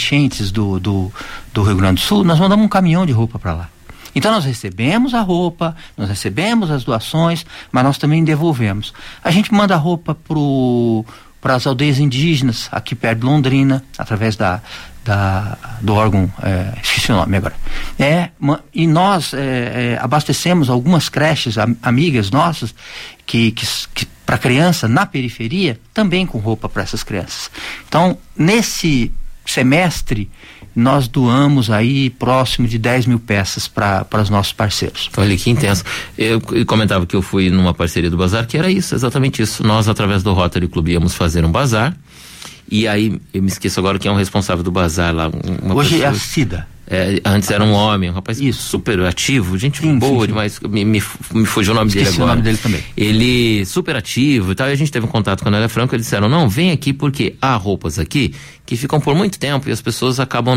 enchentes do Rio Grande do Sul, nós mandamos um caminhão de roupa para lá. Então nós recebemos a roupa, nós recebemos as doações, mas nós também devolvemos. A gente manda roupa para as aldeias indígenas aqui perto de Londrina, através do órgão, esqueci o nome agora. E nós abastecemos algumas creches amigas nossas que para criança na periferia, também com roupa para essas crianças. Então, nesse semestre, nós doamos aí próximo de 10 mil peças para os nossos parceiros. Olha que intenso. Eu comentava que eu fui numa parceria do Bazar, que era isso, exatamente isso. Nós, através do Rotary Club, íamos fazer um bazar. E aí, eu me esqueço agora quem é o responsável do bazar lá. Hoje pessoa... é a Cida. Antes era um homem, um rapaz super ativo, gente boa demais. Me fugiu o nome dele agora. O nome dele também. Ele super ativo e tal. E a gente teve um contato com a Anália Franco. Eles disseram: não, vem aqui porque há roupas aqui que ficam por muito tempo e as pessoas acabam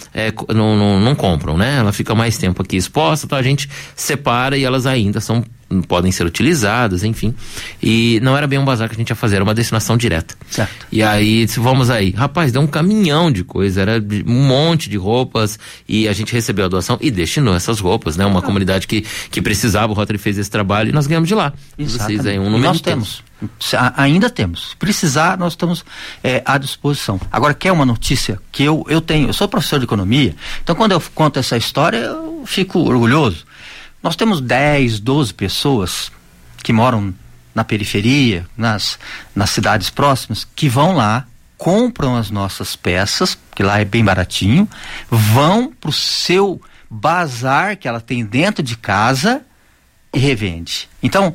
não compram, né? Ela fica mais tempo aqui exposta, então a gente separa e elas ainda podem ser utilizadas, enfim. E não era bem um bazar que a gente ia fazer, era uma destinação direta. Certo. E aí, vamos aí. Rapaz, deu um caminhão de coisa, era um monte de roupas e a gente recebeu a doação e destinou essas roupas, né? Uma comunidade que precisava, o Rotary fez esse trabalho e nós ganhamos de lá. Vocês aí, nós temos. Ainda temos. Se precisar, nós estamos à disposição. Agora, quer uma notícia que eu tenho? Eu sou professor de economia, então quando eu conto essa história, eu fico orgulhoso. Nós temos 10, 12 pessoas que moram na periferia, nas cidades próximas, que vão lá, compram as nossas peças, que lá é bem baratinho, vão pro seu bazar que ela tem dentro de casa e revende. Então,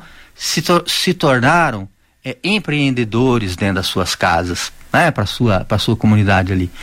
se tornaram empreendedores dentro das suas casas, né, para sua comunidade ali,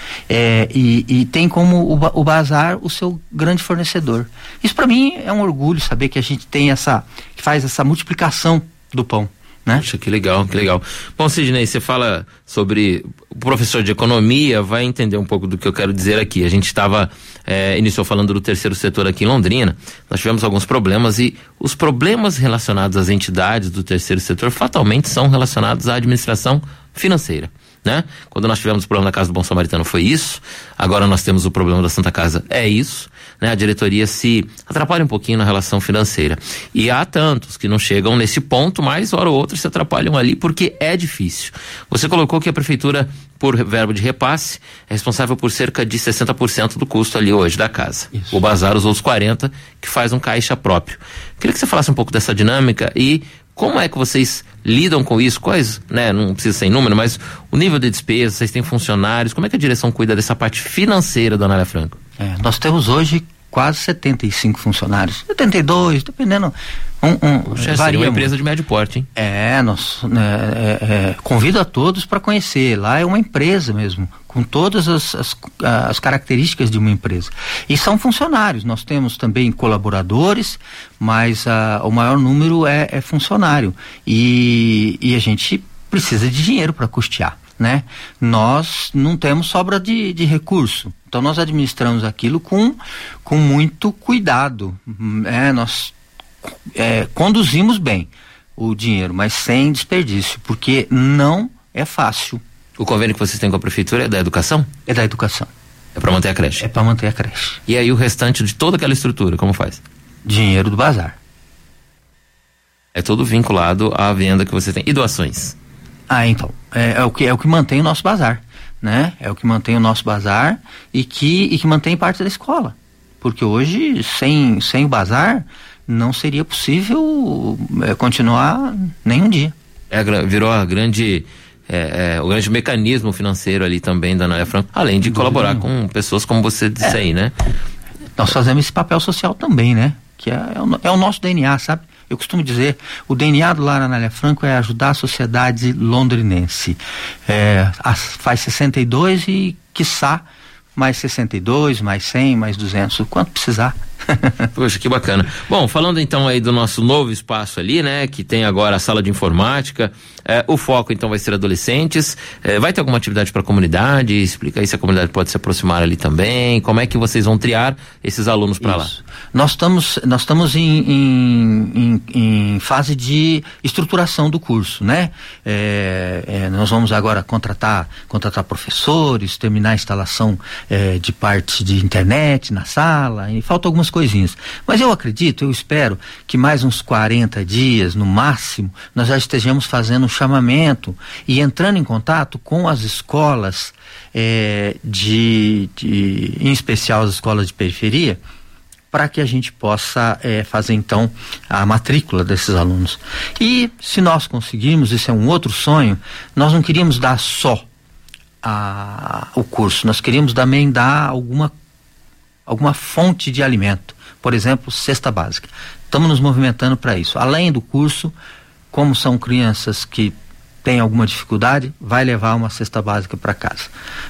e tem como o bazar o seu grande fornecedor. Isso para mim é um orgulho, saber que a gente tem que faz essa multiplicação do pão, né? Poxa, que legal, que legal. Bom, Sidney, você fala sobre o professor de economia, vai entender um pouco do que eu quero dizer aqui. A gente iniciou falando do terceiro setor aqui em Londrina, nós tivemos alguns problemas e os problemas relacionados às entidades do terceiro setor fatalmente são relacionados à administração financeira, né? Quando nós tivemos o problema da Casa do Bom Samaritano foi isso, agora nós temos o problema da Santa Casa, é isso, né? A diretoria se atrapalha um pouquinho na relação financeira e há tantos que não chegam nesse ponto, mas hora ou outra se atrapalham ali porque é difícil. Você colocou que a prefeitura, por verba de repasse, é responsável por cerca de 60% do custo ali hoje da casa. Isso. O bazar os outros 40% que faz um caixa próprio. Queria que você falasse um pouco dessa dinâmica e como é que vocês lidam com isso? Quais, né, não precisa ser em número, mas o nível de despesa, vocês têm funcionários, como é que a direção cuida dessa parte financeira da Anália Franco? Nós temos hoje quase 75 funcionários, 72, dependendo. Seria uma empresa de médio porte, hein? Convido a todos para conhecer. Lá é uma empresa mesmo, com todas as características de uma empresa. E são funcionários. Nós temos também colaboradores, mas o maior número é funcionário. E a gente precisa de dinheiro para custear, né? Nós não temos sobra de recurso. Então nós administramos aquilo com muito cuidado. Nós conduzimos bem o dinheiro, mas sem desperdício, porque não é fácil. O convênio que vocês têm com a prefeitura é da educação? É da educação. É para manter a creche? É para manter a creche. E aí o restante de toda aquela estrutura, como faz? Dinheiro do bazar. É todo vinculado à venda que você tem. E doações? Então, é o que mantém o nosso bazar, né? É o que mantém o nosso bazar e que mantém parte da escola. Porque hoje, sem o bazar, não seria possível continuar nem um dia. Virou o grande mecanismo financeiro ali também da Anália Franco, além de colaborar com pessoas como você disse aí, né? Nós fazemos esse papel social também, né? Que é o nosso DNA, sabe? Eu costumo dizer, o DNA do Lar Anália Franco é ajudar a sociedade londrinense. Faz 62 e, quiçá, mais 62, mais 100, mais 200, o quanto precisar. Poxa, que bacana. Bom, falando então aí do nosso novo espaço ali, né, que tem agora a sala de informática, O foco então vai ser adolescentes. Vai ter alguma atividade para a comunidade? Explica aí se a comunidade pode se aproximar ali também. Como é que vocês vão triar esses alunos para lá? Nós estamos em fase de estruturação do curso, né? Nós vamos agora contratar professores, terminar a instalação de parte de internet na sala, e faltam algumas coisinhas. Mas eu espero que mais uns 40 dias, no máximo, nós já estejamos fazendo um chamamento e entrando em contato com as escolas, em especial as escolas de periferia, para que a gente possa fazer então a matrícula desses alunos. E se nós conseguirmos, esse é um outro sonho, nós não queríamos dar só o curso, nós queríamos também dar alguma fonte de alimento, por exemplo, cesta básica. Estamos nos movimentando para isso. Além do curso, como são crianças que tem alguma dificuldade, vai levar uma cesta básica para casa.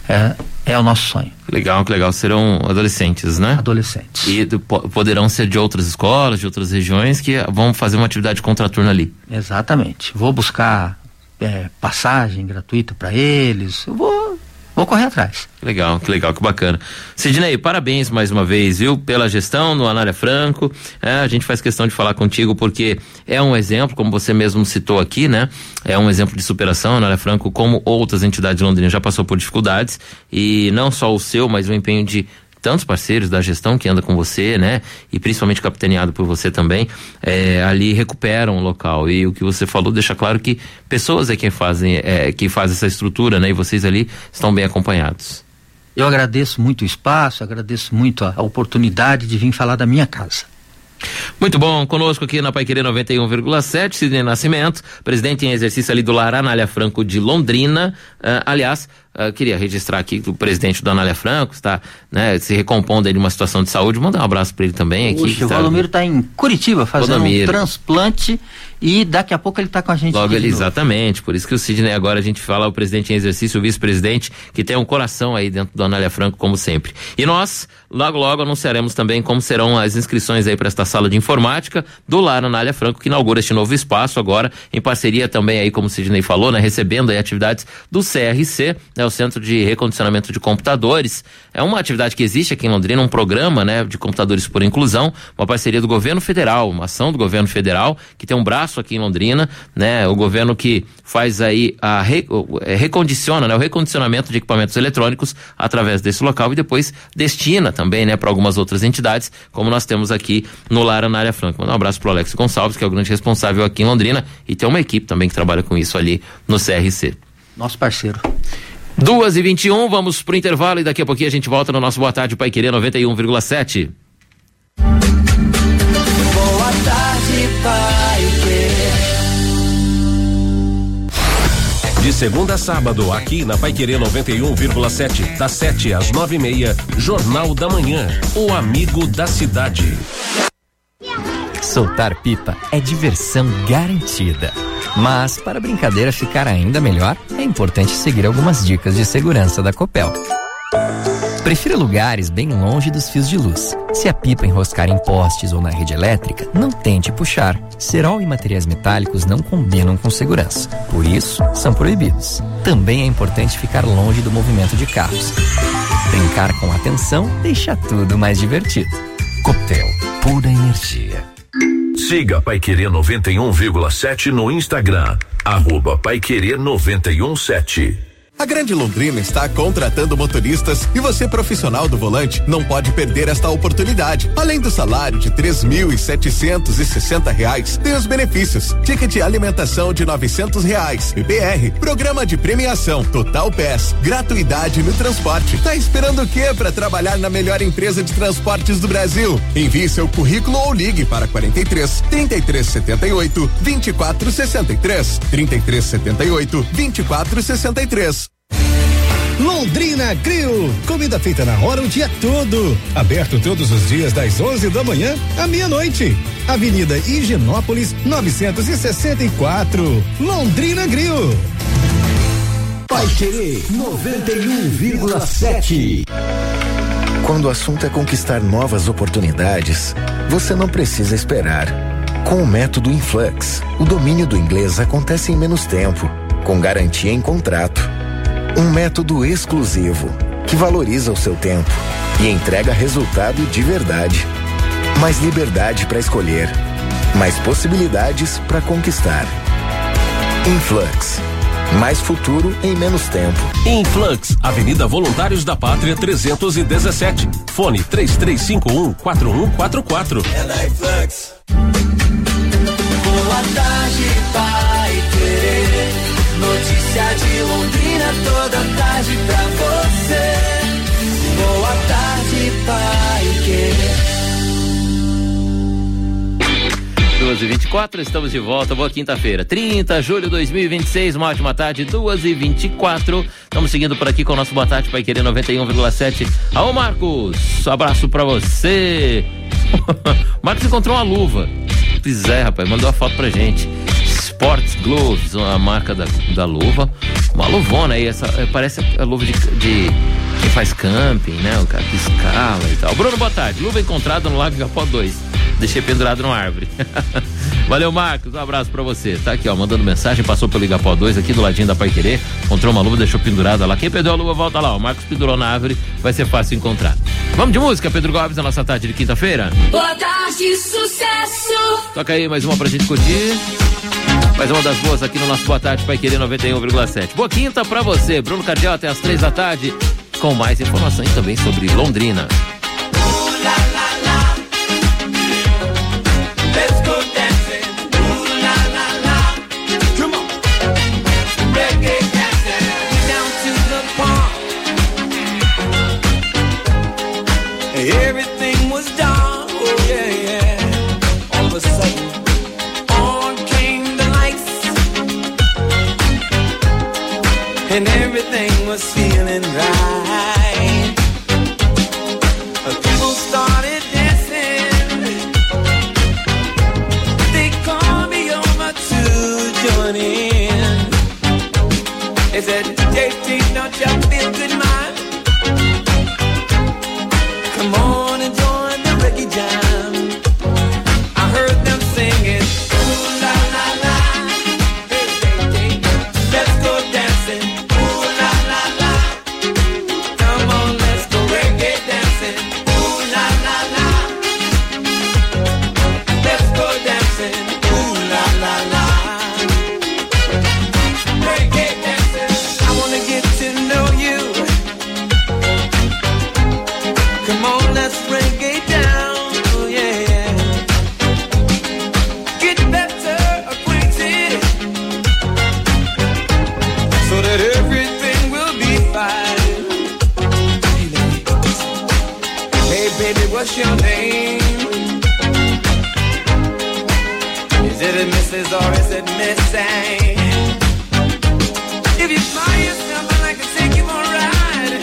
É o nosso sonho. Que legal. Serão adolescentes, né? Adolescentes. E poderão ser de outras escolas, de outras regiões, que vão fazer uma atividade contraturna ali. Exatamente. Vou buscar passagem gratuita para eles. Eu vou correr atrás. Que legal, que bacana. Sidney, parabéns mais uma vez, viu, pela gestão no Anália Franco. A gente faz questão de falar contigo porque é um exemplo, como você mesmo citou aqui, né? É um exemplo de superação. A Anália Franco, como outras entidades londrinas, já passou por dificuldades, e não só o seu, mas o empenho de tantos parceiros da gestão que anda com você, né? E principalmente capitaneado por você também, ali recuperam o local. E o que você falou deixa claro que pessoas que fazem essa estrutura, né? E vocês ali estão bem acompanhados. Eu agradeço muito o espaço, agradeço muito a oportunidade de vir falar da minha casa. Muito bom, conosco aqui na Paiquerê 91,7, Sidney Nascimento, presidente em exercício ali do Lar Anália Franco de Londrina. Aliás, queria registrar aqui que o presidente do Anália Franco está, né, se recompondo aí de uma situação de saúde. Mandar um abraço para ele também aqui. O Valdomiro está em Curitiba fazendo um transplante, e daqui a pouco ele está com a gente. Logo ele, exatamente, por isso que o Sidney agora a gente fala o presidente em exercício, o vice-presidente, que tem um coração aí dentro do Anália Franco, como sempre. E nós, logo anunciaremos também como serão as inscrições aí para esta sala de informática do Lar Anália Franco, que inaugura este novo espaço agora, em parceria também aí, como o Sidney falou, né, recebendo aí atividades do CRC, né, o Centro de Recondicionamento de Computadores. É uma atividade que existe aqui em Londrina, um programa, né, de computadores por inclusão, uma parceria do governo federal, uma ação do governo federal, que tem um braço aqui em Londrina, né, o governo que faz aí recondiciona, né, o recondicionamento de equipamentos eletrônicos através desse local, e depois destina também, né, para algumas outras entidades, como nós temos aqui no Lar Anália Franco. Um abraço pro Alex Gonçalves, que é o grande responsável aqui em Londrina, e tem uma equipe também que trabalha com isso ali no CRC. Nosso parceiro. 2h21, vamos pro intervalo e daqui a pouquinho a gente volta no nosso Boa Tarde Paiquerê 91,7. Boa tarde, Paiquerê. De segunda a sábado, aqui na Paiquerê 91,7, das 7 às 9h30, Jornal da Manhã, o amigo da cidade. Soltar pipa é diversão garantida. Mas, para a brincadeira ficar ainda melhor, é importante seguir algumas dicas de segurança da Copel. Prefira lugares bem longe dos fios de luz. Se a pipa enroscar em postes ou na rede elétrica, não tente puxar. Cerol e materiais metálicos não combinam com segurança. Por isso, são proibidos. Também é importante ficar longe do movimento de carros. Brincar com atenção deixa tudo mais divertido. Copel, pura energia. Siga Paiquerê 91,7 no Instagram, @Paiquerê 91,7. A Grande Londrina está contratando motoristas e você, profissional do volante, não pode perder esta oportunidade. Além do salário de R$3.760, tem os benefícios: ticket de alimentação de R$900, PPR, programa de premiação, Total Pass, gratuidade no transporte. Tá esperando o quê para trabalhar na melhor empresa de transportes do Brasil? Envie seu currículo ou ligue para 43 3378 2463, 3378 2463. Londrina Grill, comida feita na hora o dia todo, aberto todos os dias das 11 da manhã à meia-noite. Avenida Higienópolis 964, Londrina Grill. Paiquerê 91,7. Quando o assunto é conquistar novas oportunidades, você não precisa esperar. Com o método Influx, o domínio do inglês acontece em menos tempo, com garantia em contrato. Um método exclusivo, que valoriza o seu tempo e entrega resultado de verdade. Mais liberdade para escolher, mais possibilidades para conquistar. Influx. Mais futuro em menos tempo. Influx, Avenida Voluntários da Pátria 317. Fone 3351-4144. É na Influx. Boa tarde, Pai Querer. Notícia de Londrina toda tarde pra você. Boa tarde, Pai Querer. 2h24, estamos de volta. Boa quinta-feira, 30 de julho de 2026. Uma ótima tarde, 2h24. Estamos seguindo por aqui com o nosso Boa Tarde Pai Querer 91,7. Alô, Marcos, abraço pra você. Marcos encontrou uma luva. Pois é, rapaz, mandou a foto pra gente. Sports Gloves, a marca da luva. Uma luvona aí, essa parece a luva de quem faz camping, né? O cara que escala e tal. Bruno, boa tarde. Luva encontrada no Lago Igapó 2. Deixei pendurado numa árvore. Valeu, Marcos, um abraço pra você. Tá aqui, ó, mandando mensagem, passou pelo Igapó 2 aqui do ladinho da Pai Querer, encontrou uma luva, deixou pendurada lá. Quem perdeu a luva, volta lá, ó. O Marcos pendurou na árvore, vai ser fácil encontrar. Vamos de música, Pedro Gomes, na nossa tarde de quinta-feira. Boa tarde, sucesso! Toca aí mais uma pra gente curtir. Mais uma das boas aqui no nosso Boa Tarde Pai Querer 91,7. Boa quinta pra você, Bruno Cardial, até às 3 da tarde, com mais informações também sobre Londrina. Everything was done, oh yeah, yeah. All of a sudden, on came the lights, and everything was feeling right. People started dancing, they called me over to join in. They said, JT, don't you feel good, man? Come on and join the reggae jam. I heard them singing, ooh la la la, hey, hey, hey. Let's go dancing, ooh la la la. Come on, let's go reggae dancing, ooh la la la. Let's go dancing, ooh la la la. Reggae dancing, I wanna get to know you. Come on, let's reggae down, oh yeah. Get better acquainted, so that everything will be fine. Hey baby, what's your name? Is it a Mrs. or is it Missy? If you find yourself, I'd like to take you for a ride.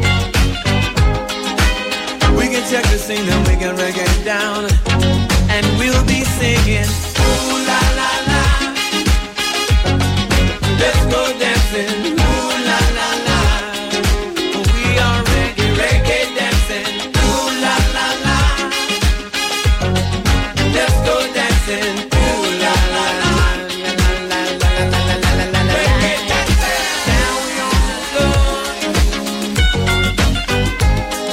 We can check the scene and we can reggae down, and we'll be singing, ooh la la la. Let's go dancing, ooh la la la. We are reggae dancing, ooh la la la. Let's go dancing, ooh la la la. Reggae dancing, now we on the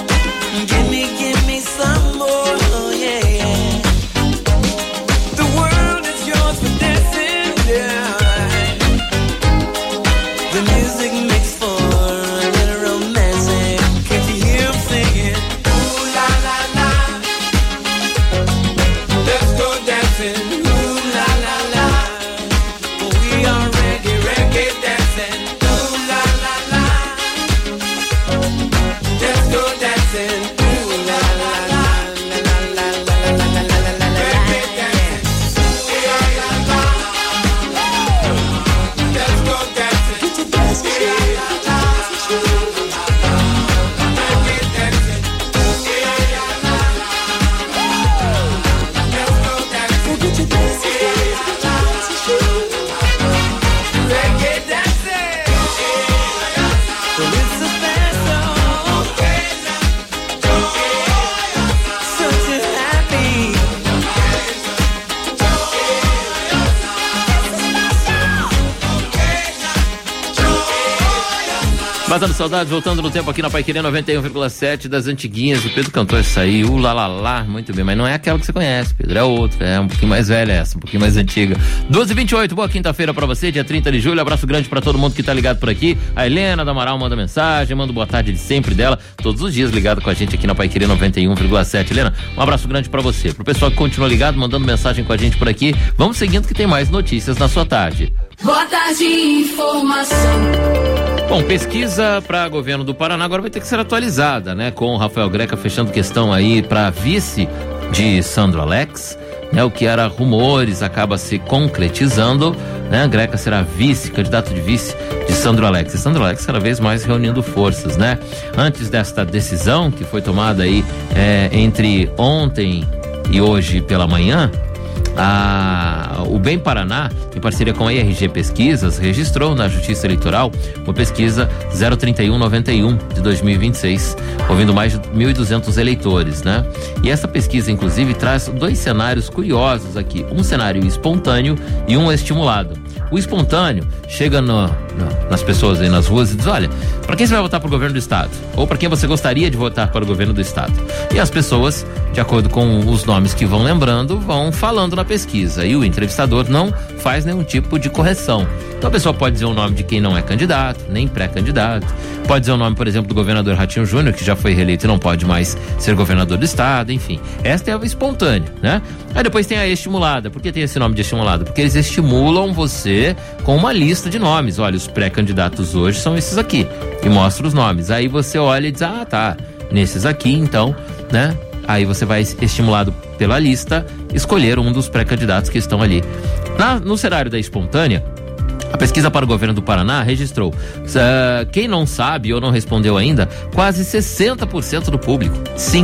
floor. Give me some more, oh yeah, yeah. The world Matando saudades, voltando no tempo aqui na Paiquerê 91,7 das antiguinhas. O Pedro cantou essa aí, lá, muito bem, mas não é aquela que você conhece, Pedro, é outra, é um pouquinho mais velha essa, um pouquinho mais antiga. 12h28, boa quinta-feira pra você, dia 30 de julho, abraço grande pra todo mundo que tá ligado por aqui. A Helena da Amaral manda mensagem, manda boa tarde de sempre dela, todos os dias ligado com a gente aqui na Paiquerê 91,7. Helena, um abraço grande pra você. Pro pessoal que continua ligado, mandando mensagem com a gente por aqui, vamos seguindo que tem mais notícias na sua tarde. Boa tarde, informação. Bom, pesquisa para governo do Paraná agora vai ter que ser atualizada, né? Com o Rafael Greca fechando questão aí para vice de Sandro Alex, né? O que era rumores acaba se concretizando, né? Greca será vice, candidato de vice de Sandro Alex. E Sandro Alex cada vez mais reunindo forças, né? Antes desta decisão que foi tomada aí entre ontem e hoje pela manhã, o Bem Paraná, em parceria com a IRG Pesquisas, registrou na Justiça Eleitoral uma pesquisa 03191 de 2026, ouvindo mais de 1.200 eleitores, né? E essa pesquisa, inclusive, traz dois cenários curiosos aqui, um cenário espontâneo e um estimulado. O espontâneo chega nas pessoas aí nas ruas e diz: olha, para quem você vai votar para o governo do estado? Ou para quem você gostaria de votar para o governo do estado? E as pessoas, de acordo com os nomes que vão lembrando, vão falando na pesquisa. E o entrevistador não faz nenhum tipo de correção. Então a pessoa pode dizer o nome de quem não é candidato, nem pré-candidato. Pode dizer o nome, por exemplo, do governador Ratinho Júnior, que já foi reeleito e não pode mais ser governador do estado, enfim. Esta é a espontânea, né? Aí depois tem a estimulada. Por que tem esse nome de estimulada? Porque eles estimulam você com uma lista de nomes. Olha, os pré-candidatos hoje são esses aqui. E mostra os nomes. Aí você olha e diz: ah, tá, nesses aqui, então, né? Aí você vai, estimulado pela lista, escolher um dos pré-candidatos que estão ali. No cenário da espontânea, a pesquisa para o governo do Paraná registrou, quem não sabe ou não respondeu ainda, quase 60% do público,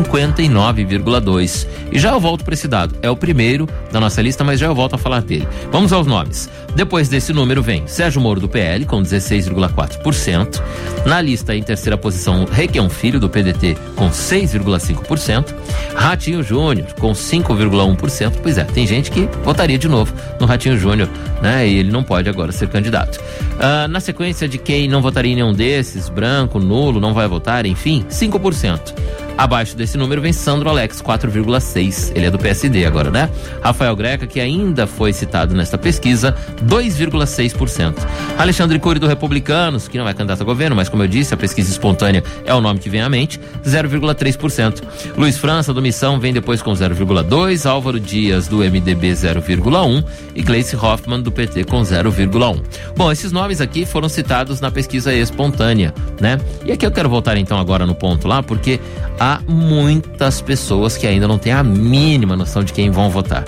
59,2%. E já eu volto para esse dado, é o primeiro da nossa lista, mas já eu volto a falar dele. Vamos aos nomes. Depois desse número vem Sérgio Moro do PL, com 16,4%. Na lista, em terceira posição, Requião Filho, do PDT, com 6,5%. Ratinho Júnior, com 5,1%. Pois é, tem gente que votaria de novo no Ratinho Júnior, né? E ele não pode agora ser candidato. Na sequência de quem não votaria em nenhum desses, branco, nulo, não vai votar, enfim, 5%. Abaixo desse número vem Sandro Alex, 4,6%. Ele é do PSD agora, né? Rafael Greca, que ainda foi citado nesta pesquisa, 2,6%. Alexandre Cury, do Republicanos, que não é candidato a governo, mas como eu disse, a pesquisa espontânea é o nome que vem à mente, 0,3%. Luiz França, do Missão, vem depois com 0,2%. Álvaro Dias, do MDB, 0,1%. E Gleice Hoffmann, do PT, com 0,1%. Bom, esses nomes aqui foram citados na pesquisa espontânea, né? E aqui eu quero voltar então agora no ponto lá, porque há muitas pessoas que ainda não têm a mínima noção de quem vão votar.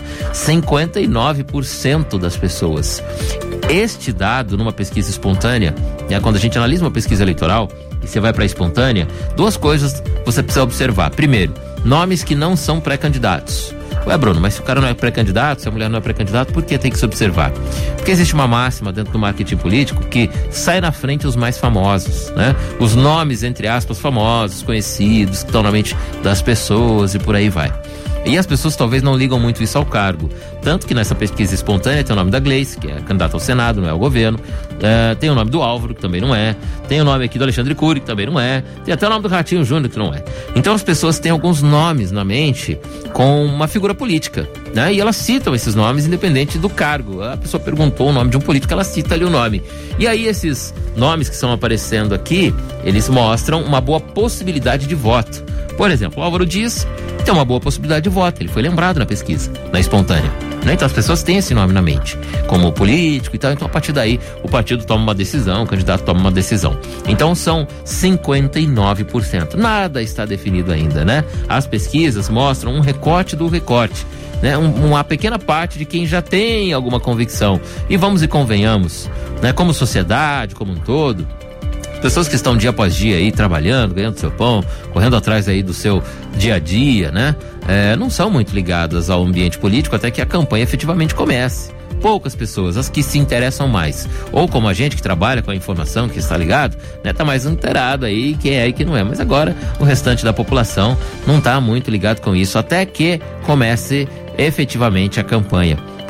59% das pessoas. Este dado, numa pesquisa espontânea, quando a gente analisa uma pesquisa eleitoral e você vai para a espontânea, duas coisas você precisa observar. Primeiro, nomes que não são pré-candidatos. Ué, Bruno, mas se o cara não é pré-candidato, se a mulher não é pré-candidato, por que tem que se observar? Porque existe uma máxima dentro do marketing político que sai na frente os mais famosos, né? Os nomes, entre aspas, famosos, conhecidos, que estão na mente das pessoas e por aí vai. E as pessoas talvez não ligam muito isso ao cargo. Tanto que nessa pesquisa espontânea tem o nome da Gleice, que é candidata ao Senado, não é ao governo. Tem o nome do Álvaro, que também não é. Tem o nome aqui do Alexandre Cury, que também não é. Tem até o nome do Ratinho Júnior, que não é. Então as pessoas têm alguns nomes na mente com uma figura política, né? E elas citam esses nomes independente do cargo. A pessoa perguntou o nome de um político, ela cita ali o nome. E aí esses nomes que estão aparecendo aqui, eles mostram uma boa possibilidade de voto. Por exemplo, o Álvaro Dias tem uma boa possibilidade de voto, ele foi lembrado na pesquisa, na espontânea, né? Então as pessoas têm esse nome na mente, como político e tal, então a partir daí o partido toma uma decisão, o candidato toma uma decisão. Então são 59%, nada está definido ainda, né? As pesquisas mostram um recorte do recorte, né? Uma pequena parte de quem já tem alguma convicção, e vamos e convenhamos, né? Como sociedade, como um todo, pessoas que estão dia após dia aí trabalhando, ganhando seu pão, correndo atrás aí do seu dia a dia, né? Não são muito ligadas ao ambiente político até que a campanha efetivamente comece. Poucas pessoas, as que se interessam mais, ou como a gente que trabalha com a informação, que está ligado, né, tá mais inteirado aí quem é e quem não é, mas agora o restante da população não tá muito ligado com isso, até que comece efetivamente a campanha.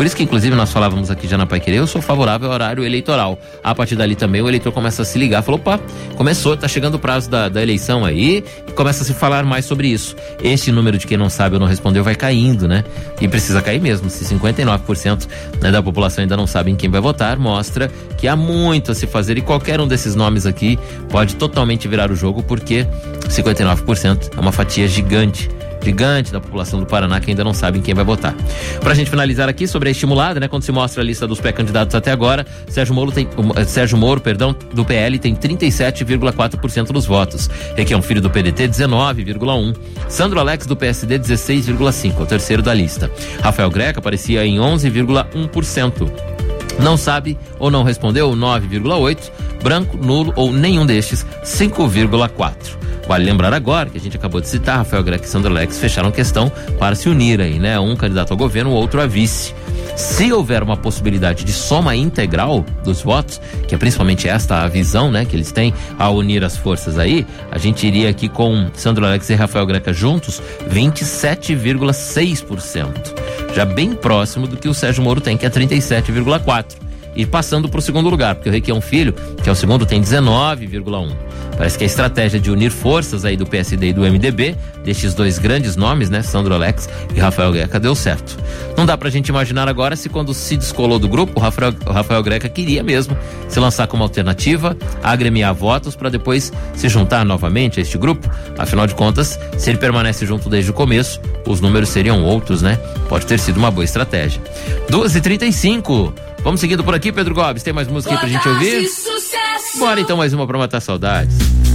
Por isso que, inclusive, nós falávamos aqui já na Paiquerê, eu sou favorável ao horário eleitoral. A partir dali também o eleitor começa a se ligar, falou, opa, começou, tá chegando o prazo da eleição aí, e começa a se falar mais sobre isso. Este número de quem não sabe ou não respondeu vai caindo, né? E precisa cair mesmo. Se 59%, né, da população ainda não sabe em quem vai votar, mostra que há muito a se fazer, e qualquer um desses nomes aqui pode totalmente virar o jogo, porque 59% é uma fatia gigante da população do Paraná que ainda não sabe em quem vai votar. Pra gente finalizar aqui sobre a estimulada, né? Quando se mostra a lista dos pré-candidatos até agora, Sérgio Moro, do PL, tem 37,4% dos votos. Requião Filho, do PDT, 19,1%. Sandro Alex, do PSD, 16,5%, é o terceiro da lista. Rafael Greca aparecia em 11,1%. Não sabe ou não respondeu, 9,8%. Branco, nulo ou nenhum destes, 5,4%. Vale lembrar agora que a gente acabou de citar, Rafael Greca e Sandro Alex fecharam questão para se unir aí, né? Um candidato ao governo, o outro a vice. Se houver uma possibilidade de soma integral dos votos, que é principalmente esta a visão, né, que eles têm ao unir as forças aí, a gente iria aqui com Sandro Alex e Rafael Greca juntos, 27,6%. Já bem próximo do que o Sérgio Moro tem, que é 37,4%. E passando para o segundo lugar, porque o Requião Filho, que é o segundo, tem 19,1%. Parece que a estratégia de unir forças aí do PSD e do MDB, destes dois grandes nomes, né, Sandro Alex e Rafael Greca, deu certo. Não dá pra gente imaginar agora se, quando se descolou do grupo, o Rafael Greca queria mesmo se lançar como alternativa, agremiar votos para depois se juntar novamente a este grupo. Afinal de contas, se ele permanece junto desde o começo, os números seriam outros, né? Pode ter sido uma boa estratégia. 2h35. Vamos seguindo por aqui, Pedro Gomes. Tem mais música aí pra gente ouvir? Bora então, mais uma pra matar saudades.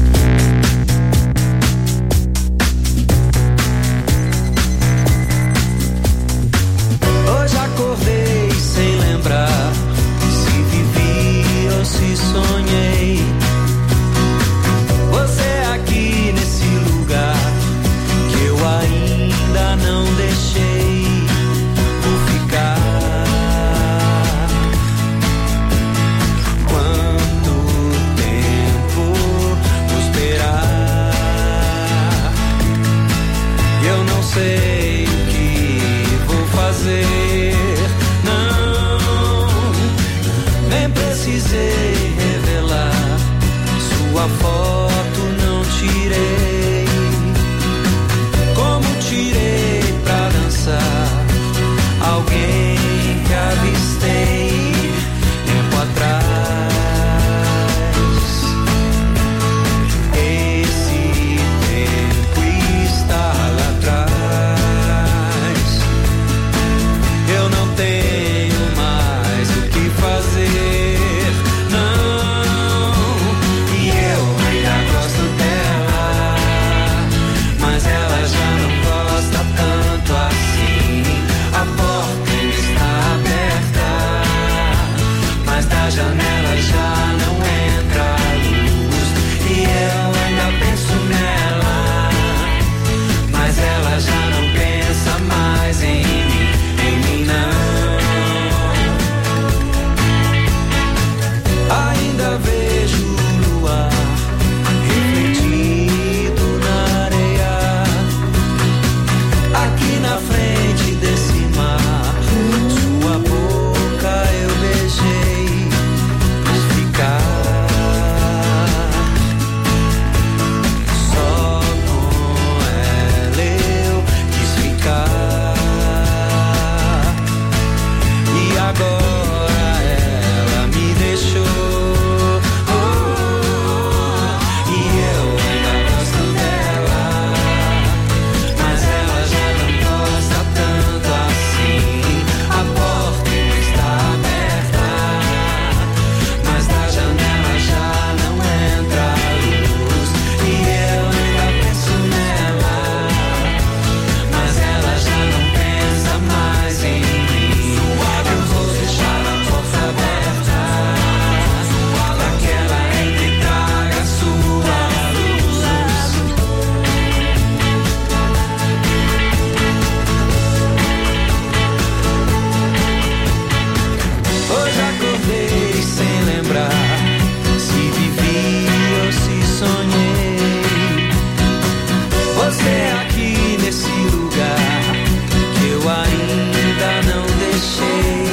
Hoje acordei sem lembrar se vivi ou se sonhei. Você aqui nesse lugar que eu ainda não deixei por ficar. Sei o que vou fazer, não, nem precisei revelar, sua foto não tirei, como tirei pra dançar, alguém que avistei tempo atrás. Você aqui nesse lugar que eu ainda não deixei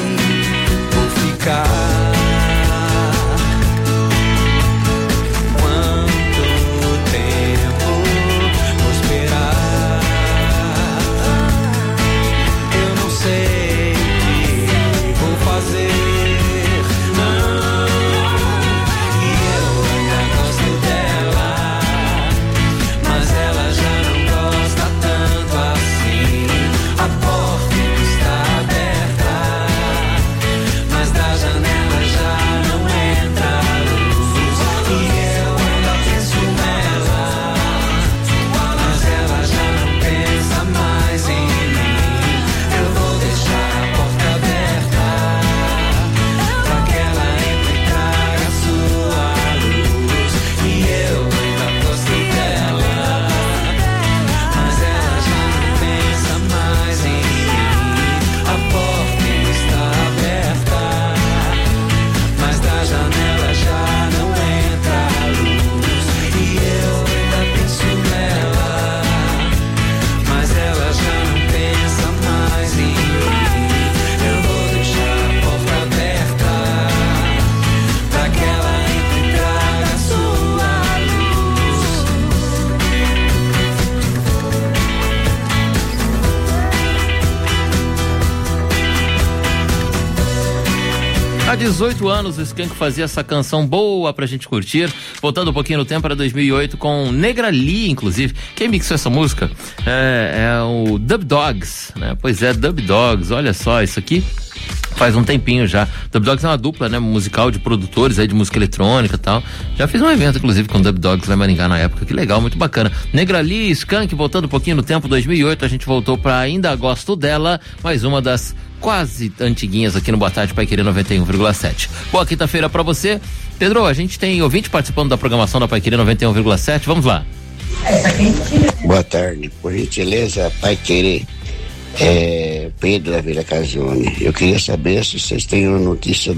Há 18 anos o Skank fazia essa canção boa pra gente curtir, voltando um pouquinho no tempo, era 2008, com Negra Lee, inclusive. Quem mixou essa música é o Dub Dogs, né? Pois é, Dub Dogs, olha só, isso aqui faz um tempinho já. Dub Dogs é uma dupla, né, musical de produtores aí de música eletrônica e tal. Já fiz um evento, inclusive, com Dub Dogs lá em Maringá na época. Que legal, muito bacana. Negra Lee, Skank, voltando um pouquinho no tempo, 2008, a gente voltou pra Ainda Gosto Dela, mais uma das quase antiguinhas aqui no Boa Tarde Pai Querer 91,7. Boa quinta-feira pra você. Pedro, a gente tem ouvinte participando da programação da Pai Querer 91,7. Vamos lá. Boa tarde, por gentileza, Pai Querer. Pedro da Vila Casone. Eu queria saber se vocês têm uma notícia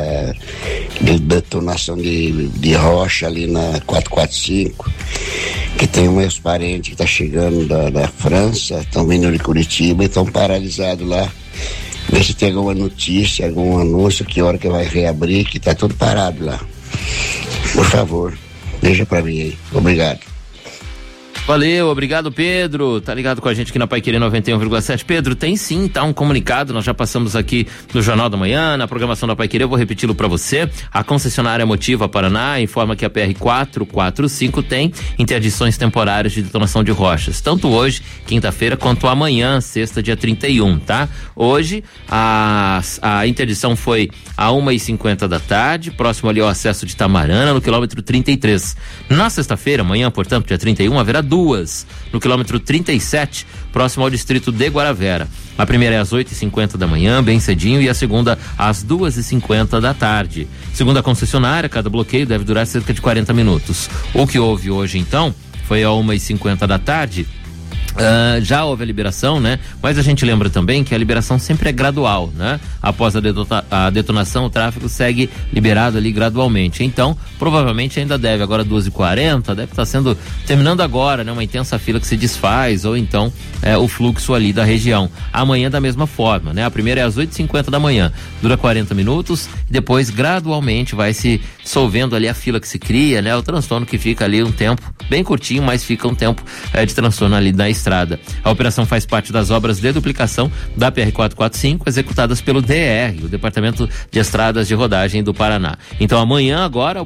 de detonação de rocha ali na 445, que tem meus parentes que tá chegando da França, estão vindo de Curitiba e estão paralisados lá. Vê se tem alguma notícia, algum anúncio, que hora que vai reabrir, que tá tudo parado lá. Por favor, deixa pra mim aí. Obrigado. Valeu, obrigado, Pedro. Tá ligado com a gente aqui na Pai Querer 91,7. Pedro, tem sim, tá um comunicado, nós já passamos aqui no Jornal da Manhã, na programação da Pai Querer, eu vou repeti-lo pra você. A concessionária Motiva Paraná informa que a PR 445 tem interdições temporárias de detonação de rochas, tanto hoje, quinta-feira, quanto amanhã, sexta, dia 31, tá? Hoje, a interdição foi a 1h50 da tarde, próximo ali ao acesso de Tamarana, no quilômetro 33. Na sexta-feira, amanhã, portanto, dia 31, haverá duas no quilômetro 37, próximo ao distrito de Guaravera. A primeira é às 8h50 da manhã, bem cedinho, e a segunda às 2h50 da tarde. Segundo a concessionária, cada bloqueio deve durar cerca de 40 minutos. O que houve hoje, então, foi a 1h50 da tarde. Já houve a liberação, né? Mas a gente lembra também que a liberação sempre é gradual, né? Após a detonação, o tráfego segue liberado ali gradualmente. Então, provavelmente ainda deve, agora 2h40, deve estar terminando agora, né? Uma intensa fila que se desfaz, ou então o fluxo ali da região. Amanhã da mesma forma, né? A primeira é às 8h50 da manhã, dura 40 minutos, e depois gradualmente vai se dissolvendo ali a fila que se cria, né? O transtorno que fica ali um tempo, bem curtinho, mas fica um tempo de transtorno ali na estrada. A operação faz parte das obras de duplicação da PR-445 executadas pelo DR, o Departamento de Estradas de Rodagem do Paraná. Então amanhã agora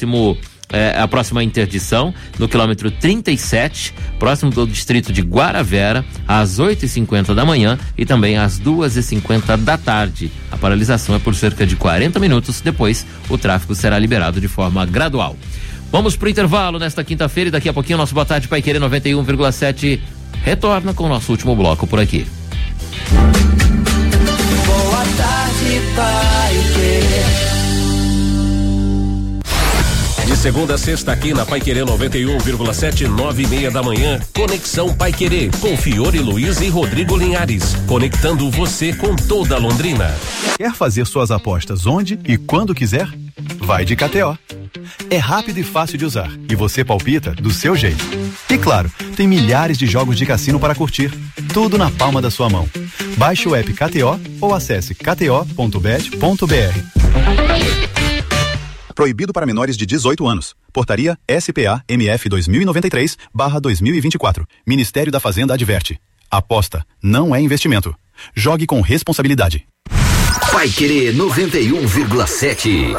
a próxima interdição no quilômetro 37, próximo do distrito de Guaravera, às 8h50 da manhã e também às 2h50 da tarde. A paralisação é por cerca de 40 minutos, depois o tráfego será liberado de forma gradual. Vamos pro intervalo nesta quinta-feira e daqui a pouquinho o nosso Boa Tarde Pai Querer 91,7 retorna com o nosso último bloco por aqui. Boa tarde, Pai Querer. De segunda a sexta aqui na Pai Querer 91,7, 9h30 da manhã, Conexão Pai Querer, com Fiore Luiz e Rodrigo Linhares, conectando você com toda Londrina. Quer fazer suas apostas onde e quando quiser? Vai de KTO. É rápido e fácil de usar e você palpita do seu jeito. E claro, tem milhares de jogos de cassino para curtir, tudo na palma da sua mão. Baixe o app KTO ou acesse kto.bet.br. Proibido para menores de 18 anos. Portaria SPA-MF 2093/2024. Ministério da Fazenda adverte. Aposta não é investimento. Jogue com responsabilidade. Pai Querer 91,7.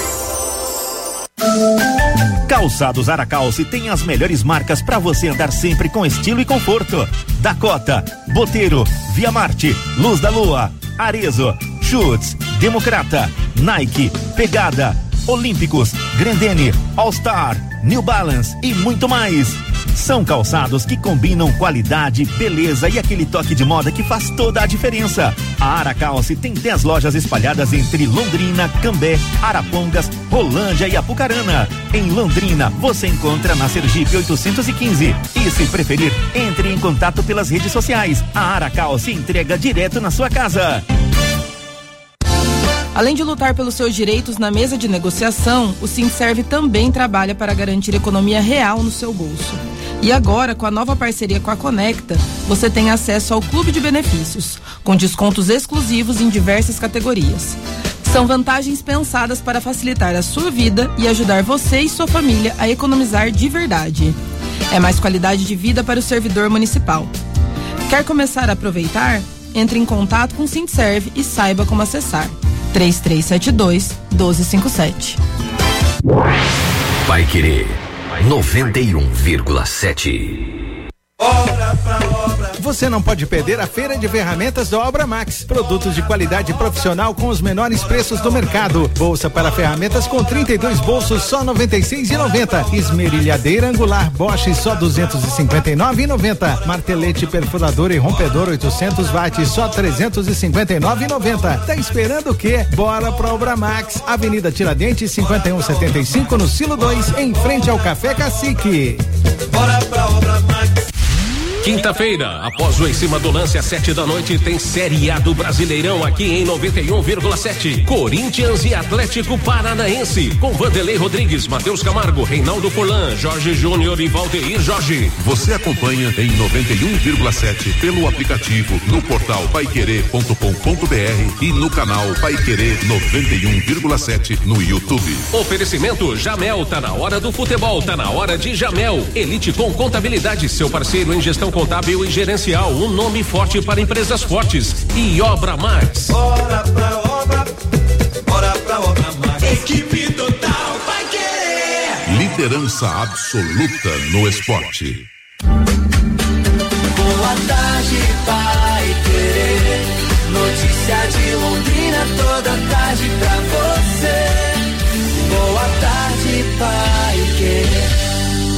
Calçados Aracalce tem as melhores marcas para você andar sempre com estilo e conforto. Dakota, Boteiro, Via Marte, Luz da Lua, Arezzo, Schutz, Democrata, Nike, Pegada, Olímpicos, Grendene, All Star, New Balance e muito mais. São calçados que combinam qualidade, beleza e aquele toque de moda que faz toda a diferença. A Aracalce tem 10 lojas espalhadas entre Londrina, Cambé, Arapongas, Rolândia e Apucarana. Em Londrina, você encontra na Sergipe 815. E se preferir, entre em contato pelas redes sociais. A Aracalce entrega direto na sua casa. Além de lutar pelos seus direitos na mesa de negociação, o Sindserv também trabalha para garantir economia real no seu bolso. E agora, com a nova parceria com a Conecta, você tem acesso ao Clube de Benefícios, com descontos exclusivos em diversas categorias. São vantagens pensadas para facilitar a sua vida e ajudar você e sua família a economizar de verdade. É mais qualidade de vida para o servidor municipal. Quer começar a aproveitar? Entre em contato com o Sindserv e saiba como acessar. 3372-1257. Paiquerê 91,7. Você não pode perder a Feira de Ferramentas da Obra Max. Produtos de qualidade profissional com os menores preços do mercado. Bolsa para ferramentas com 32 bolsos só R$ 96,90. Esmerilhadeira angular Bosch só R$ 259,90. Martelete perfurador e rompedor 800 watts só R$ 359,90. Tá esperando o quê? Bora pra Obra Max. Avenida Tiradentes 5175 no Silo 2, em frente ao Café Cacique. Bora pra Obra Max. Quinta-feira, após o Em Cima do Lance, às 7 da noite, tem Série A do Brasileirão aqui em 91,7. Corinthians e Atlético Paranaense, com Vanderlei Rodrigues, Matheus Camargo, Reinaldo Furlan, Jorge Júnior e Valdeir Jorge. Você acompanha em 91,7 pelo aplicativo, no portal paiquerê.com.br e no canal Paiquerê 91,7 no YouTube. Oferecimento Jamel, tá na hora do futebol, tá na hora de Jamel. Elite com Contabilidade, seu parceiro em gestão contábil e gerencial, um nome forte para empresas fortes. E Obra Max. Bora pra Obra Max. Equipe total Paiquerê. Liderança absoluta no esporte. Boa tarde, Paiquerê. Notícia de Londrina toda tarde pra você. Boa tarde, Paiquerê.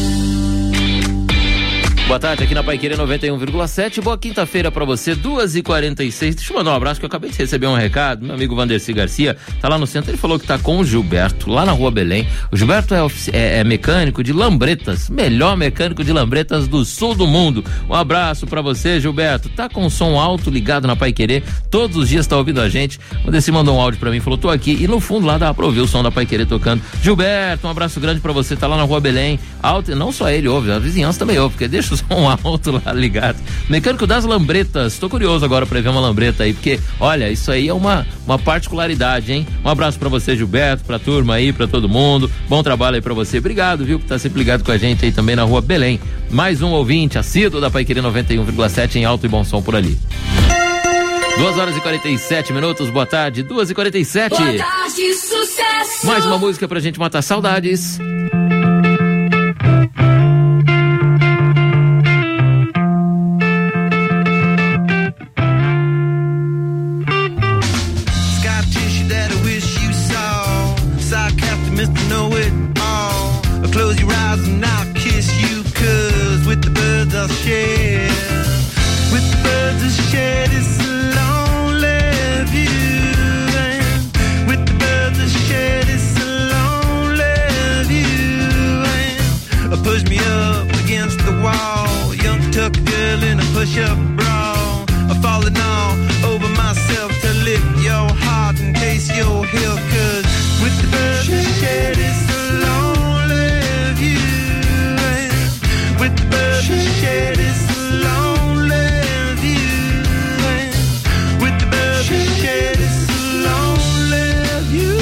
Boa tarde, aqui na Paiquerê 91,7. Boa quinta-feira pra você, 2h46. Deixa eu mandar um abraço, que eu acabei de receber um recado. Meu amigo Vandercy Garcia tá lá no centro. Ele falou que tá com o Gilberto, lá na Rua Belém. O Gilberto é mecânico de lambretas, melhor mecânico de lambretas do sul do mundo. Um abraço pra você, Gilberto. Tá com o som alto ligado na Paiquerê, todos os dias tá ouvindo a gente. O Vandercy mandou um áudio pra mim, falou: tô aqui. E no fundo lá dá pra ouvir o som da Paiquerê tocando. Gilberto, um abraço grande pra você. Tá lá na Rua Belém. Alto, não só ele ouve, a vizinhança também ouve, porque deixa o som alto lá ligado. Mecânico das lambretas. Tô curioso agora pra ver uma lambreta aí, porque olha, isso aí é uma particularidade, hein? Um abraço pra você, Gilberto, pra turma aí, pra todo mundo. Bom trabalho aí pra você. Obrigado, viu, por tá sempre ligado com a gente aí também na Rua Belém. Mais um ouvinte assíduo da Paiquerê 91,7 em alto e bom som por ali. 2h47. Boa tarde, 2h47. Boa tarde, sucesso. Mais uma música pra gente matar saudades. Close your eyes and I'll kiss you, 'cause with the birds I'll share. With the birds I'll share this lonely view. And with the birds I'll share this lonely view. And push me up against the wall, young tuck girl in a push-up bra. I'm falling all over myself to lift your heart and taste your heel, 'cause with the birds I'll share this lonely. With the birds that share this lonely view. With the birds that share this lonely view.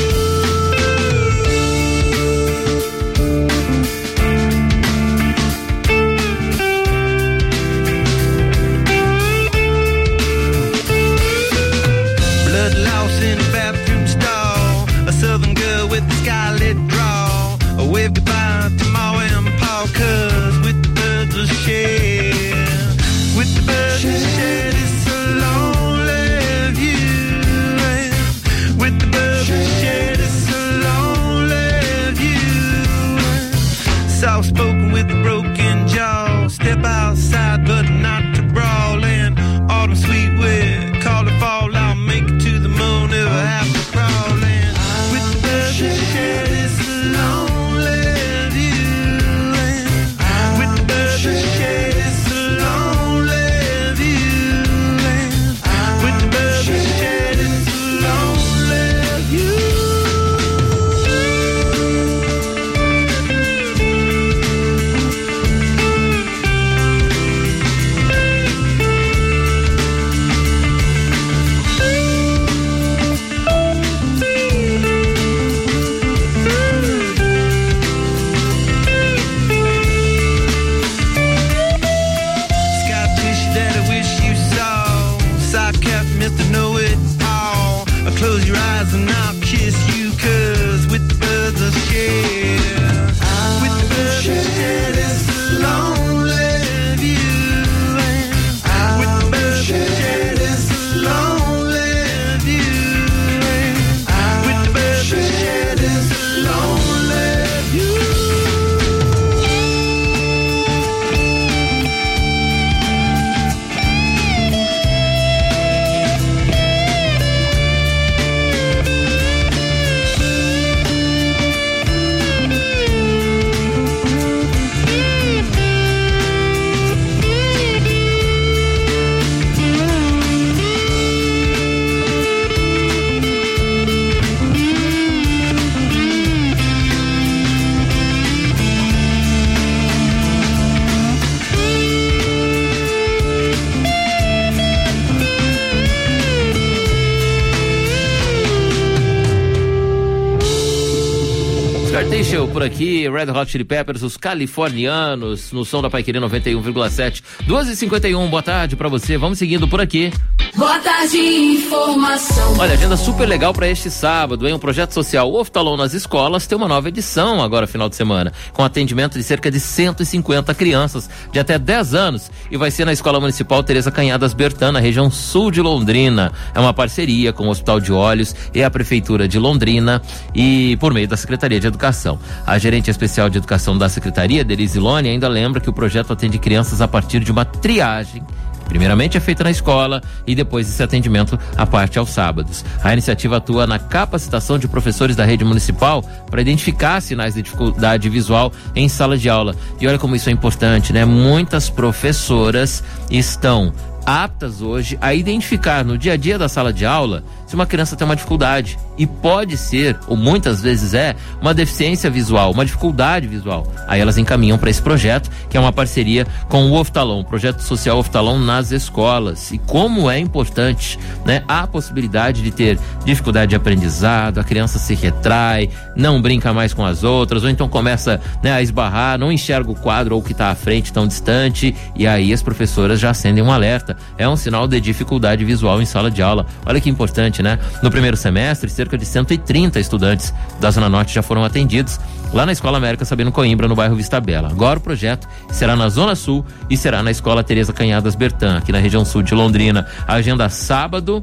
Temptation por aqui, Red Hot Chili Peppers, os californianos, no som da Paiquerê 91,7. 2h51, boa tarde pra você. Vamos seguindo por aqui. Boa tarde, informação. Olha, agenda super legal pra este sábado, hein? O projeto social Oftalon nas escolas tem uma nova edição agora, final de semana, com atendimento de cerca de 150 crianças de até 10 anos e vai ser na Escola Municipal Tereza Canhadas Bertan, na região sul de Londrina. É uma parceria com o Hospital de Olhos e a Prefeitura de Londrina e por meio da Secretaria de Educação. A gerente especial de educação da Secretaria, Denise Lone, ainda lembra que o projeto atende crianças a partir de uma triagem. Primeiramente é feita na escola e depois esse atendimento à parte aos sábados. A iniciativa atua na capacitação de professores da rede municipal para identificar sinais de dificuldade visual em sala de aula. E olha como isso é importante, né? Muitas professoras estão aptas hoje a identificar no dia a dia da sala de aula se uma criança tem uma dificuldade, e pode ser, ou muitas vezes é, uma deficiência visual, uma dificuldade visual. Aí elas encaminham para esse projeto, que é uma parceria com o Oftalon, projeto social Oftalon nas escolas. E como é importante, né, a possibilidade de ter dificuldade de aprendizado, a criança se retrai, não brinca mais com as outras, ou então começa, né, a esbarrar, não enxerga o quadro ou o que está à frente tão distante, e aí as professoras já acendem um alerta. É um sinal de dificuldade visual em sala de aula. Olha que importante, né? No primeiro semestre, cerca de 130 estudantes da Zona Norte já foram atendidos lá na Escola América Sabino Coimbra, no bairro Vista Bela. Agora o projeto será na Zona Sul e será na Escola Tereza Canhadas Bertan, aqui na região sul de Londrina. A agenda sábado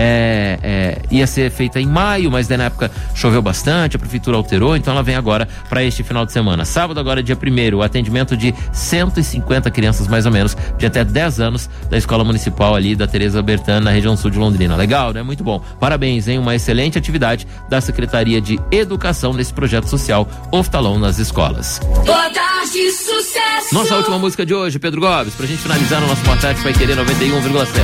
ia ser feita em maio, mas daí na época choveu bastante, a prefeitura alterou, então ela vem agora para este final de semana. Sábado agora, dia 1º, o atendimento de 150 crianças mais ou menos, de até 10 anos, da Escola Municipal ali da Tereza Bertan, na região sul de Londrina. Legal, né? Muito bom. Parabéns, hein? Uma excelente atividade da Secretaria de Educação nesse projeto social Oftalon nas escolas. Boa tarde, sucesso. Nossa última música de hoje, Pedro Gomes, pra gente finalizar no nosso Boa Tarde Paiquerê 91,7.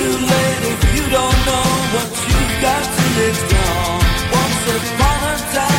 Too late if you don't know what you've got till it's gone. Once upon a time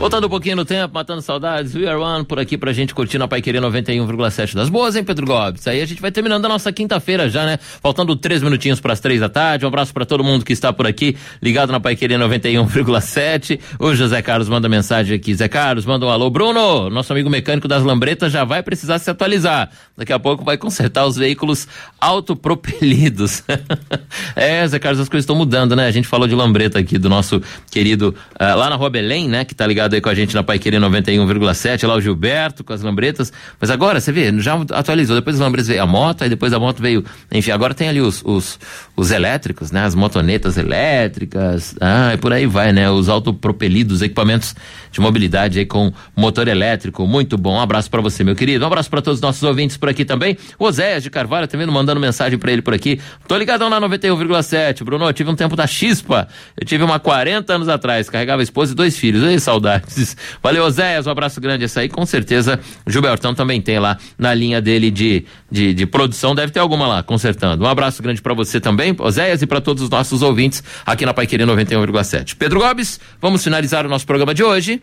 Voltando um pouquinho no tempo, matando saudades, We Are One por aqui pra gente curtir na Paiquerê 91,7 das boas, hein, Pedro Gomes? Aí a gente vai terminando a nossa quinta-feira já, né? Faltando 3 minutinhos pras 3 da tarde. Um abraço pra todo mundo que está por aqui, ligado na Paiquerê 91,7. O José Carlos manda mensagem aqui. Zé Carlos, manda um alô. Bruno, nosso amigo mecânico das lambretas já vai precisar se atualizar. Daqui a pouco vai consertar os veículos autopropelidos. Zé Carlos, as coisas estão mudando, né? A gente falou de lambreta aqui do nosso querido, lá na Rua Belém, né? Que tá ligado aí com a gente na Paiquerê 91,7, lá o Gilberto com as lambretas, mas agora, você vê, já atualizou, depois das lambretas veio a moto, aí depois da moto veio, enfim, agora tem ali os elétricos, né, as motonetas elétricas, e por aí vai, né, os autopropelidos, equipamentos de mobilidade aí com motor elétrico, muito bom, um abraço pra você, meu querido, um abraço pra todos os nossos ouvintes por aqui também, o Oséias de Carvalho também mandando mensagem pra ele por aqui, tô ligadão na 91,7, Bruno, eu tive um tempo da chispa, eu tive uma 40 anos atrás, carregava a esposa e 2 filhos, ei, saudades. Valeu, Oséias, um abraço grande. Essa aí, com certeza, o Gilbertão também tem lá na linha dele de produção, deve ter alguma lá, consertando. Um abraço grande pra você também, Oséias, e pra todos os nossos ouvintes aqui na Paiquerê 91,7. Pedro Gomes, vamos finalizar o nosso programa de hoje.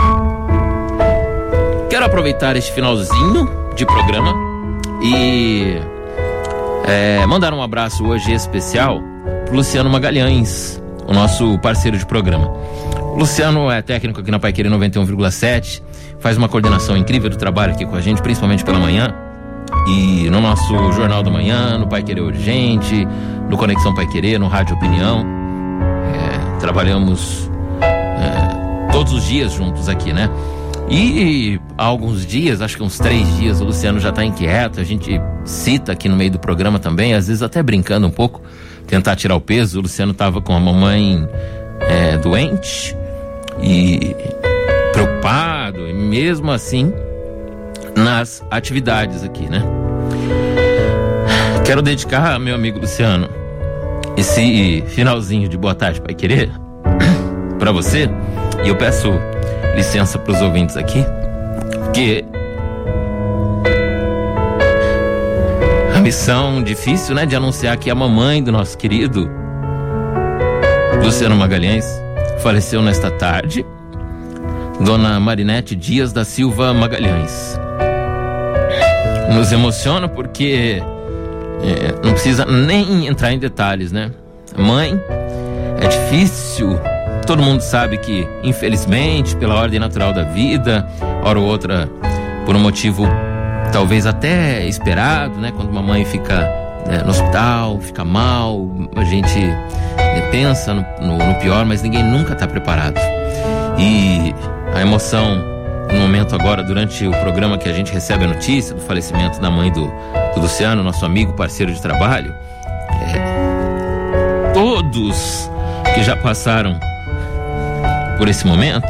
Quero aproveitar este finalzinho de programa e mandar um abraço hoje especial pro Luciano Magalhães, o nosso parceiro de programa. O Luciano é técnico aqui na Paiquerê 91,7, faz uma coordenação incrível do trabalho aqui com a gente, principalmente pela manhã, e no nosso Jornal da Manhã, no Paiquerê Urgente, no Conexão Paiquerê, no Rádio Opinião. Trabalhamos todos os dias juntos aqui, né? E há alguns dias, acho que uns 3 dias, o Luciano já está inquieto, a gente cita aqui no meio do programa também, às vezes até brincando um pouco, tentar tirar o peso. O Luciano estava com a mamãe doente e preocupado, e mesmo assim nas atividades aqui, né? Quero dedicar, meu amigo Luciano, esse finalzinho de Boa Tarde Paiquerê pra você, e eu peço licença pros ouvintes aqui, porque a missão difícil, né, de anunciar que a mamãe do nosso querido Luciano Magalhães faleceu nesta tarde, Dona Marinete Dias da Silva Magalhães. Nos emociona porque não precisa nem entrar em detalhes, né? Mãe, é difícil, todo mundo sabe que, infelizmente, pela ordem natural da vida, hora ou outra, por um motivo talvez até esperado, né? Quando uma mãe fica no hospital, fica mal, a gente pensa no pior, mas ninguém nunca está preparado. E a emoção no momento agora, durante o programa que a gente recebe a notícia do falecimento da mãe do Luciano, nosso amigo, parceiro de trabalho, todos que já passaram por esse momento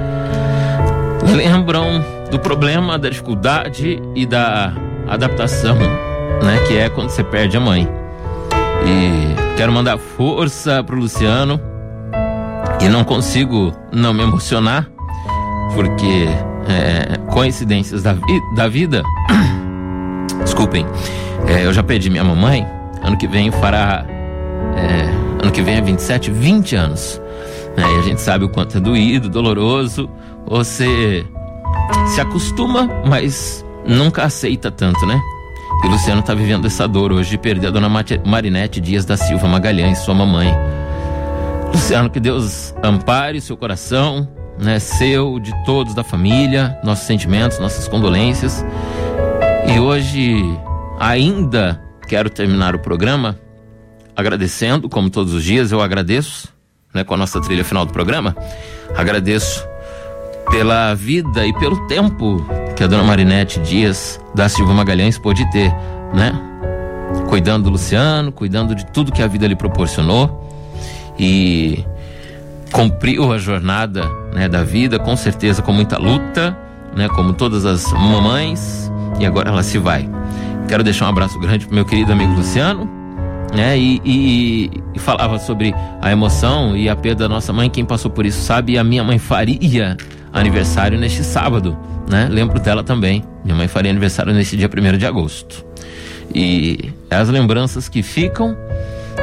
lembram do problema, da dificuldade e da adaptação, né, que é quando você perde a mãe. E quero mandar força pro Luciano, e não consigo não me emocionar, porque coincidências da vida. Desculpem, eu já perdi minha mamãe, ano que vem fará ano que vem é 20 anos, né? E a gente sabe o quanto é doído, doloroso. Você se acostuma, mas nunca aceita tanto, né? E o Luciano tá vivendo essa dor hoje de perder a Dona Marinete Dias da Silva Magalhães, sua mamãe. Luciano, que Deus ampare o seu coração, né? Seu, de todos da família, nossos sentimentos, nossas condolências. E hoje ainda quero terminar o programa agradecendo, como todos os dias eu agradeço, né, com a nossa trilha final do programa, agradeço pela vida e pelo tempo que a Dona Marinete Dias da Silva Magalhães pôde ter, né, cuidando do Luciano, cuidando de tudo que a vida lhe proporcionou, e cumpriu a jornada, né, da vida, com certeza com muita luta, né, como todas as mamães, e agora ela se vai. Quero deixar um abraço grande pro meu querido amigo Luciano, né, e falava sobre a emoção e a perda da nossa mãe. Quem passou por isso sabe. A minha mãe faria aniversário neste sábado, né, lembro dela também. Minha mãe faria aniversário nesse dia 1º de agosto, e as lembranças que ficam,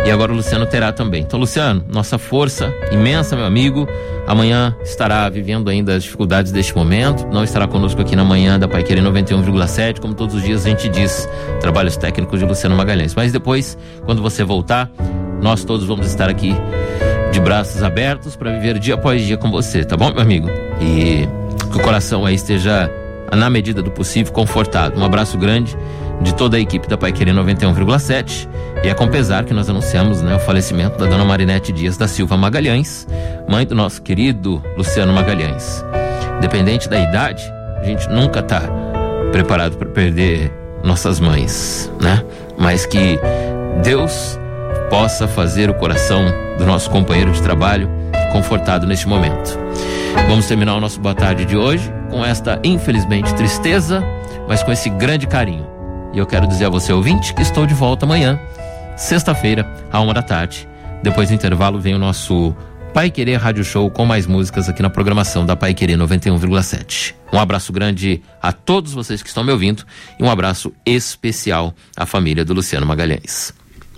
E agora o Luciano terá também. Então, Luciano, nossa força imensa, meu amigo. Amanhã estará vivendo ainda as dificuldades deste momento. Não estará conosco aqui na manhã da Paiquerê 91,7. Como todos os dias a gente diz, trabalhos técnicos de Luciano Magalhães. Mas depois, quando você voltar, nós todos vamos estar aqui de braços abertos para viver dia após dia com você, tá bom, meu amigo? E que o coração aí esteja, na medida do possível, confortado. Um abraço grande de toda a equipe da Paiquerê 91,7. E é com pesar que nós anunciamos, né, o falecimento da dona Marinete Dias da Silva Magalhães, mãe do nosso querido Luciano Magalhães. Independente da idade, a gente nunca está preparado para perder nossas mães, né? Mas que Deus possa fazer o coração do nosso companheiro de trabalho confortado neste momento. Vamos terminar o nosso Boa Tarde de hoje com esta, infelizmente, tristeza, mas com esse grande carinho. E eu quero dizer a você, ouvinte, que estou de volta amanhã, sexta-feira, à 13h. Depois do intervalo vem o nosso Paiquerê Rádio Show com mais músicas aqui na programação da Paiquerê 91,7. Um abraço grande a todos vocês que estão me ouvindo e um abraço especial à família do Luciano Magalhães.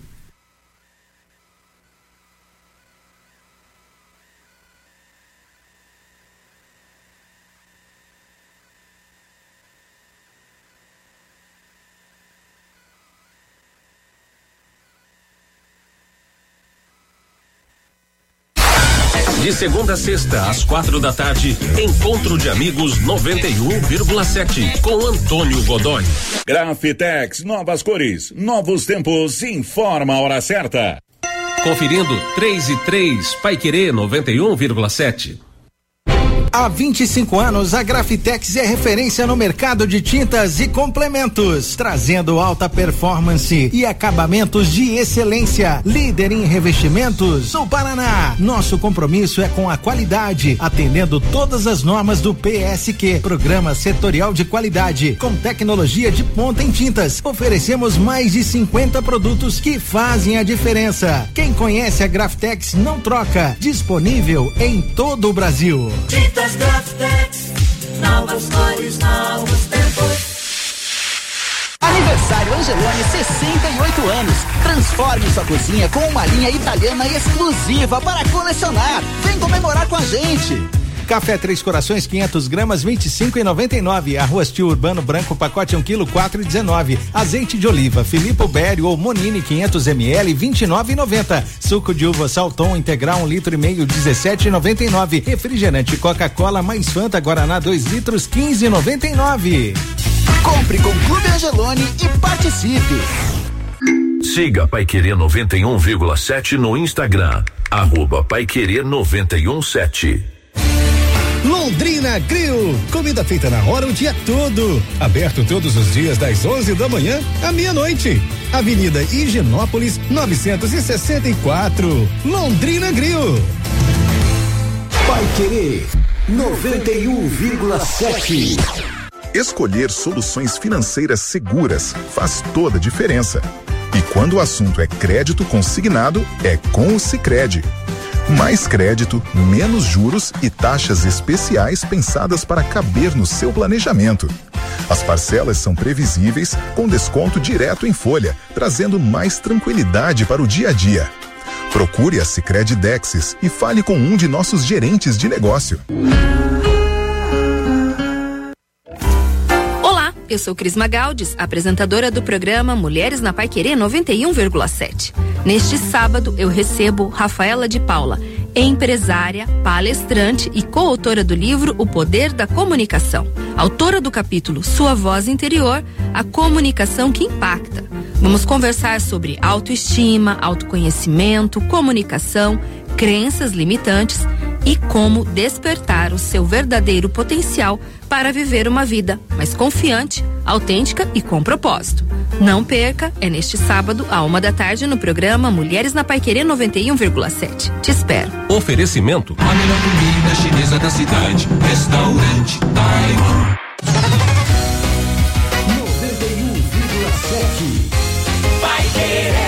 De segunda a sexta, às 4h, Encontro de Amigos 91,7, com Antônio Godoy. Grafitex, novas cores, novos tempos, informa a hora certa. Conferindo 3 e 3, Paiquerê 91,7. Há 25 anos, a Grafitex é referência no mercado de tintas e complementos, trazendo alta performance e acabamentos de excelência. Líder em revestimentos no Paraná. Nosso compromisso é com a qualidade, atendendo todas as normas do PSQ, Programa Setorial de Qualidade, com tecnologia de ponta em tintas. Oferecemos mais de 50 produtos que fazem a diferença. Quem conhece a Grafitex não troca. Disponível em todo o Brasil. Tintas Grafitex, novas cores, novos tempos. Aniversário Angeloni, 68 anos. Transforme sua cozinha com uma linha italiana exclusiva para colecionar. Vem comemorar com a gente. Café Três Corações, 500 gramas, 25,99. Arroz tio Urbano branco, pacote 1 kg, 4,19. Azeite de oliva, Filippo Bério ou Monini, 500 ml, 29,90. Suco de uva Salton integral, 1,5 litro, 17,99. Refrigerante Coca-Cola mais Fanta Guaraná, 2 litros, 15,99. Compre com Clube Angeloni e participe. Siga Paiquerê 91,7 no Instagram, @Paiquerê 91,7. Londrina Grill, comida feita na hora o dia todo. Aberto todos os dias das 11 da manhã à meia-noite. Avenida Higienópolis 964. Londrina Grill. Paiquerê 91,7. Escolher soluções financeiras seguras faz toda a diferença. E quando o assunto é crédito consignado, é com o Sicredi. Mais crédito, menos juros e taxas especiais pensadas para caber no seu planejamento. As parcelas são previsíveis, com desconto direto em folha, trazendo mais tranquilidade para o dia a dia. Procure a Sicredi Dexis e fale com um de nossos gerentes de negócio. Olá, eu sou Cris Magaldes, apresentadora do programa Mulheres na Paiquerê 91,7. Neste sábado, eu recebo Rafaela de Paula, empresária, palestrante e coautora do livro O Poder da Comunicação. Autora do capítulo Sua Voz Interior, a comunicação que impacta. Vamos conversar sobre autoestima, autoconhecimento, comunicação, crenças limitantes e como despertar o seu verdadeiro potencial para viver uma vida mais confiante, autêntica e com propósito. Não perca, é neste sábado, à 13h, no programa Mulheres na Paiquerê 91,7. Te espero. Oferecimento: a melhor comida chinesa da cidade. Restaurante Taiwan. 91,7. Paiquerê.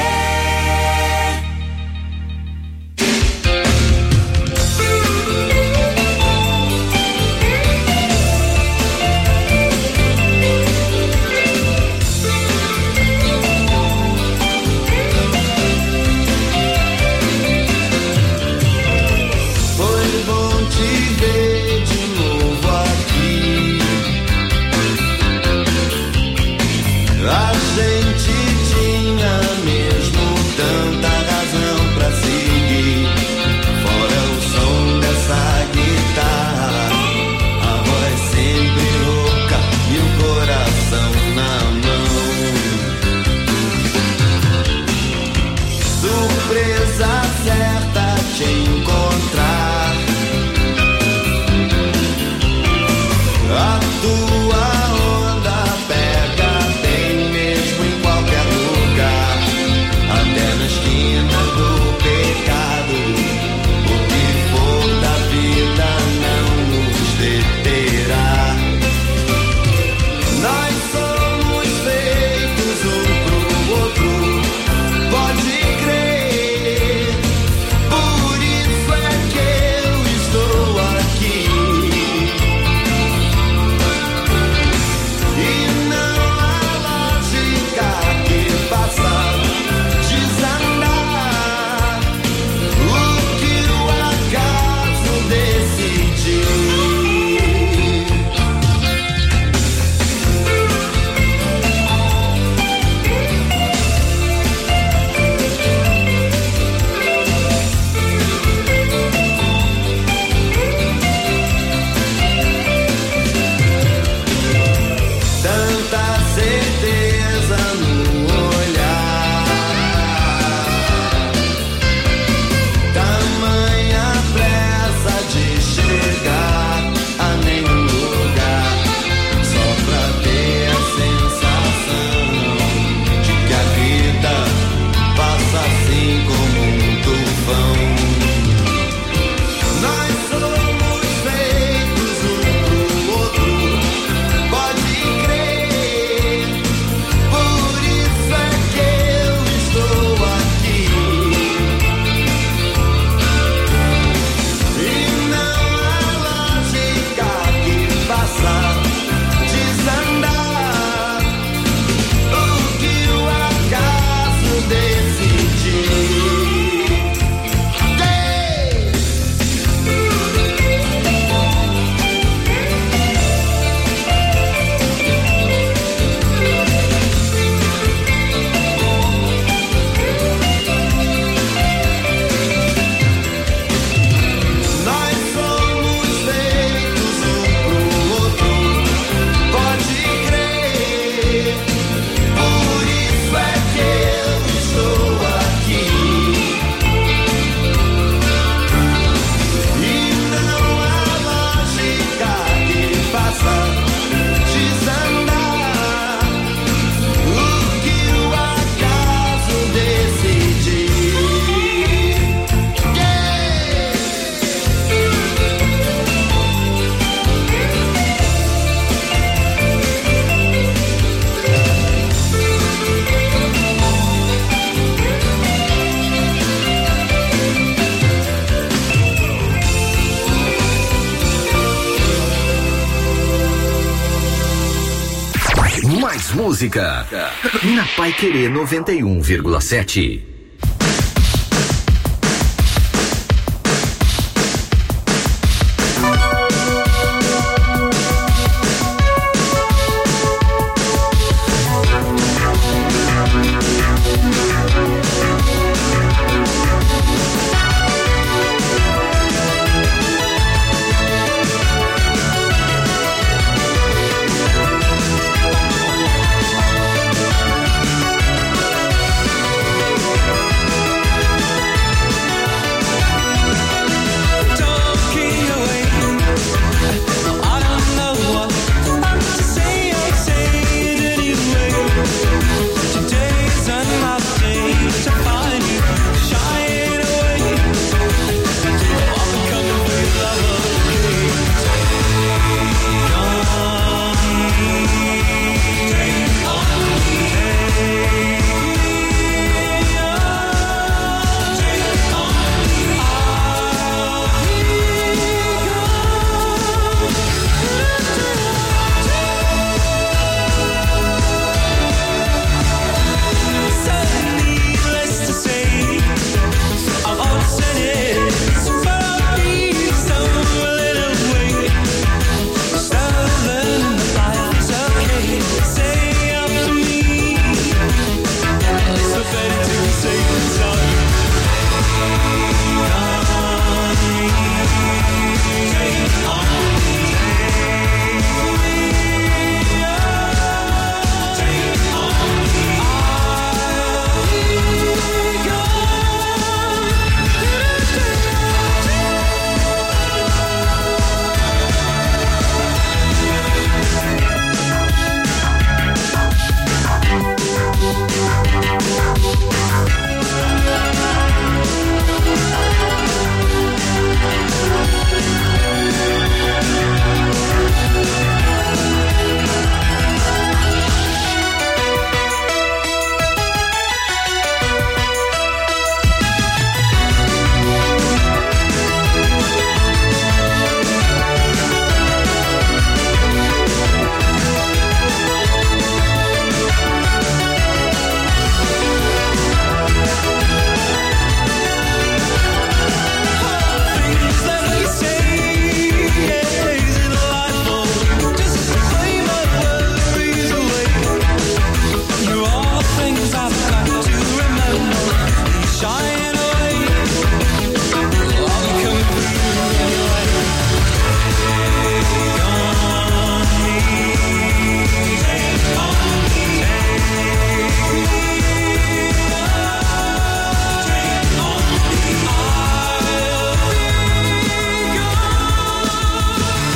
Mais música. Na Paiquerê 91,7.